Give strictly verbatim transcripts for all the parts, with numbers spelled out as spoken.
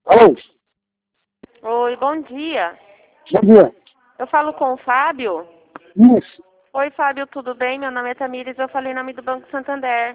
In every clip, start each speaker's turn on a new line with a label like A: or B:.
A: Alô?
B: Oi, bom dia.
A: Bom dia.
B: Eu falo com o Fábio?
A: Isso.
B: Oi, Fábio, tudo bem? Meu nome é Tamires, eu falei em nome do Banco Santander.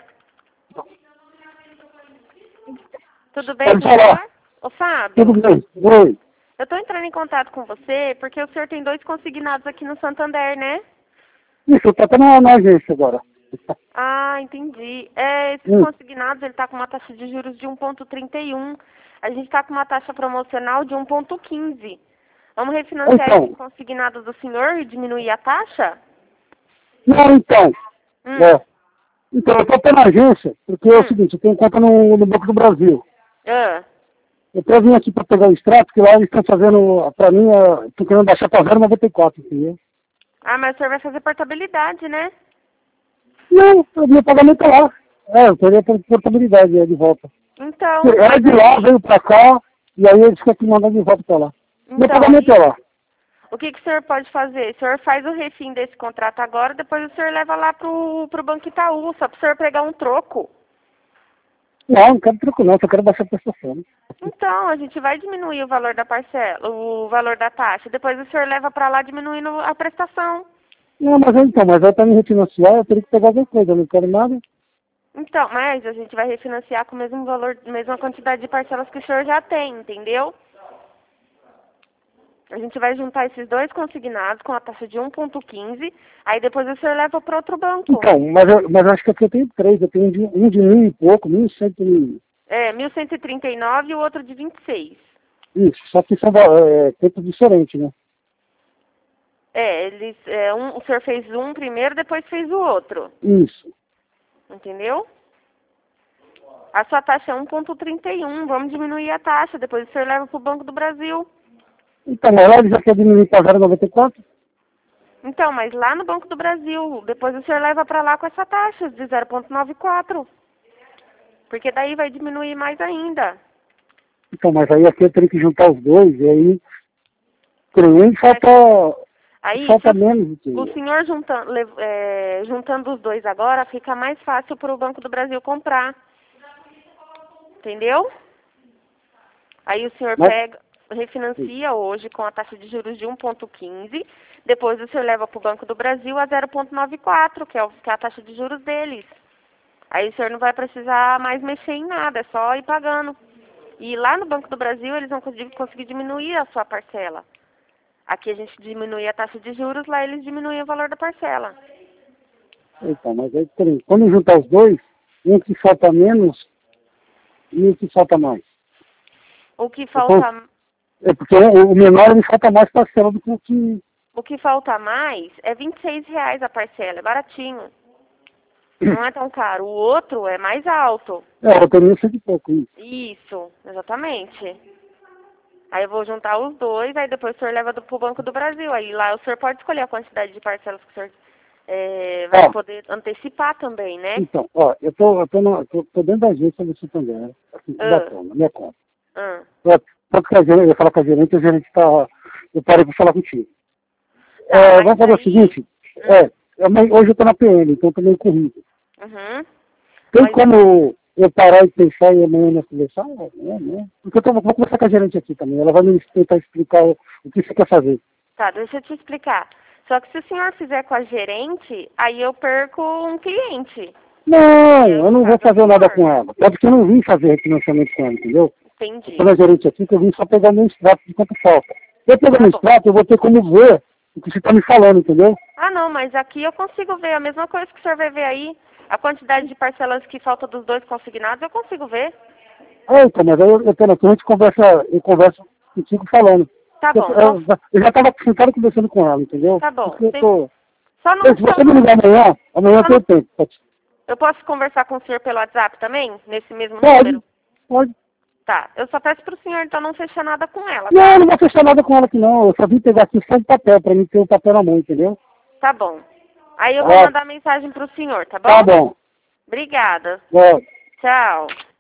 B: Tudo bem
A: Pode
B: com o senhor?
A: falar.
B: Ô, Fábio,
A: Tudo bem. Oi.
B: eu estou entrando em contato com você porque o senhor tem dois consignados aqui no Santander, né?
A: Isso, tá até na, na agência agora.
B: Ah, entendi. É, esses
A: Hum.
B: consignados, ele está com uma taxa de juros de um vírgula trinta e um. A gente está com uma taxa promocional de um vírgula quinze. Vamos refinanciar
A: Então.
B: esses consignados do senhor e diminuir a taxa?
A: Não, então.
B: Hum,
A: É. Então, eu tô até na agência, porque é o
B: hum.
A: seguinte, eu tenho conta no, no Banco do Brasil.
B: Ah.
A: Eu até vim aqui para pegar o extrato, porque lá eles estão fazendo, para mim, estão querendo baixar para zero vírgula noventa e quatro, entendeu?
B: Ah, mas o senhor vai fazer portabilidade, né?
A: Não, o meu pagamento é lá. É, eu teria por portabilidade é, de volta.
B: Então,
A: Era
B: mas
A: de lá,
B: aí,
A: veio para cá, e aí eles querem que mandar de volta para lá. Meu
B: então,
A: pagamento é
B: aí,
A: lá.
B: o que, que o senhor pode fazer? O senhor faz o refim desse contrato agora, depois o senhor leva lá pro, pro Banco Itaú, só pro senhor pegar um troco.
A: Não, não quero troco não, só quero baixar a prestação.
B: Então, a gente vai diminuir o valor da parcela, o valor da taxa, depois o senhor leva para lá diminuindo a prestação.
A: Não, mas então, mas aí para me refinanciar, eu teria que pegar alguma coisa, eu não quero nada.
B: Então, mas a gente vai refinanciar com o mesmo valor, mesma quantidade de parcelas que o senhor já tem, entendeu? A gente vai juntar esses dois consignados com a taxa de um vírgula quinze, aí depois o senhor leva para outro banco.
A: Então, mas eu, mas eu acho que aqui eu tenho três, eu tenho um de, um de mil e pouco, mil e cento e...
B: É, mil cento e trinta e nove e o outro de vinte e seis.
A: Isso, só que são é, tempos diferentes, né?
B: É, eles, é, um, o senhor fez um primeiro, depois fez o outro.
A: Isso.
B: Entendeu? A sua taxa é um vírgula trinta e um, vamos diminuir a taxa, depois o senhor leva para o Banco do Brasil.
A: Então, mas lá eles já querem diminuir para zero vírgula noventa e quatro?
B: Então, mas lá no Banco do Brasil, depois o senhor leva para lá com essa taxa de zero vírgula noventa e quatro. Porque daí vai diminuir mais ainda.
A: Então, mas aí aqui eu teria que juntar os dois, e aí, creio, falta,
B: Aí,
A: falta
B: se
A: menos.
B: o, o
A: Entendeu?
B: senhor juntando, é, juntando os dois agora, fica mais fácil para o Banco do Brasil comprar. Entendeu? Aí o senhor
A: Mas,
B: pega, refinancia hoje com a taxa de juros de um vírgula quinze, depois o senhor leva para o Banco do Brasil a zero vírgula noventa e quatro, que é, o, que é a taxa de juros deles. Aí o senhor não vai precisar mais mexer em nada, é só ir pagando. E lá no Banco do Brasil eles vão conseguir, conseguir diminuir a sua parcela. Aqui a gente diminui a taxa de juros, lá eles diminuem o valor da parcela.
A: então, mas aí, creio, quando juntar os dois, um que falta menos e um que falta mais.
B: O que
A: Então,
B: falta,
A: é porque o, o menor ele falta mais parcela do que o que...
B: o que falta mais é vinte e seis reais a parcela, é baratinho. Não é tão caro. O outro é mais alto.
A: É, eu tenho cento e pouco, isso.
B: Isso, exatamente. Aí eu vou juntar os dois, aí depois o senhor leva para o Banco do Brasil. Aí lá o senhor pode escolher a quantidade de parcelas que o senhor é, vai
A: Ó,
B: poder antecipar também, né?
A: então, ó, eu tô, eu tô, no, tô, tô dentro da agência do Santander, né? Aqui em
B: Ah,
A: Cubatão, na minha conta.
B: ah.
A: É, tanto que a gerente, eu falo com a gerente, a gerente tá, eu parei para falar contigo.
B: Tá,
A: É,
B: mas
A: vamos fazer o
B: aí...
A: seguinte,
B: Hum,
A: é, eu, nem- hoje eu tô na P M, então eu tô meio corrido.
B: uhum.
A: Tem
B: Mas,
A: como eu parar e pensar e amanhã nós conversar? É, né? Porque eu tô, vou conversar com a gerente aqui também, ela vai me tentar explicar o, o que você quer fazer.
B: tá, deixa eu te explicar. Só que se o senhor fizer com a gerente, aí eu perco um cliente.
A: Não,
B: Que é
A: eu
B: no
A: não vou
B: caso é o
A: fazer nada
B: senhor.
A: com ela. Pode que eu não vim fazer refinanciamento com ela, entendeu? Eu tô
B: Entendi.
A: na gerente aqui que eu vim só pegar o meu extrato de quanto falta. Se eu pegar
B: Tá
A: o
B: bom.
A: extrato, eu vou ter como ver o que você está me falando, entendeu?
B: Ah, não, mas aqui eu consigo ver a mesma coisa que o senhor vai ver aí. A quantidade de parcelas que falta dos dois consignados, eu consigo ver.
A: É, então, mas aí eu, eu tô aqui, a gente conversa, eu converso contigo falando.
B: Tá
A: Eu,
B: bom, então,
A: eu, eu já estava sentado conversando com ela, entendeu?
B: tá bom.
A: Porque eu
B: Sem-
A: tô...
B: Só não,
A: Se
B: só
A: você me
B: não,
A: ligar amanhã, amanhã eu
B: só não...
A: tenho tempo. Pode?
B: Eu posso conversar com o senhor pelo WhatsApp também? Nesse mesmo
A: Pode.
B: número?
A: Pode.
B: Tá. Eu só peço pro senhor, então, não fechar nada com ela,
A: Não, eu
B: tá?
A: não vou fechar nada com ela aqui não. Eu só vim pegar aqui só de papel, pra mim ter o papel na mão, entendeu?
B: Tá bom. Aí eu vou
A: Ó,
B: mandar mensagem pro senhor, tá bom?
A: tá bom.
B: Obrigada.
A: Ó.
B: Tchau.